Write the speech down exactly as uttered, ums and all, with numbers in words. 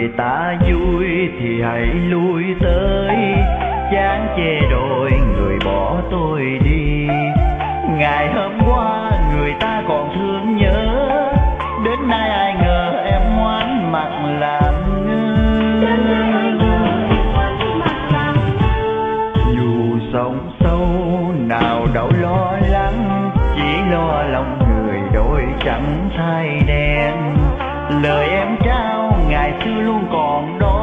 người ta vui thì hãy lui tới, chán chê đôi người bỏ tôi đi. Ngày hôm qua người ta còn thương nhớ, đến nay ai ngờ em ngoan mặt làm ngơ. Dù sóng sâu nào đâu lo lắng, chỉ lo lòng người đôi trắng thay đen. Lời em trao ngày xưa luôn còn đó,